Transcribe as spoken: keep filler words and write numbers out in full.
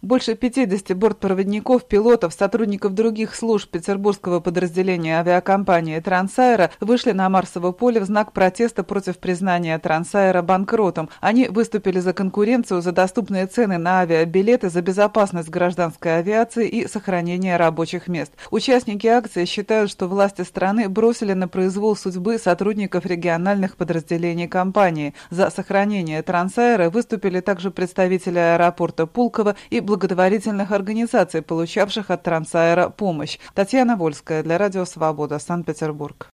Больше пятидесяти бортпроводников, пилотов, сотрудников других служб петербургского подразделения авиакомпании «Трансаэро» вышли на Марсово поле в знак протеста против признания «Трансаэро» банкротом. Они выступили за конкуренцию, за доступные цены на авиабилеты, за безопасность гражданской авиации и сохранение рабочих мест. Участники акции считают, что власти страны бросили на произвол судьбы сотрудников региональных подразделений компании. За сохранение «Трансаэро» выступили также представители аэропорта Пулково и благотворительных организаций, получавших от «Трансаэро» помощь. Татьяна Вольская для Радио Свобода, Санкт-Петербург.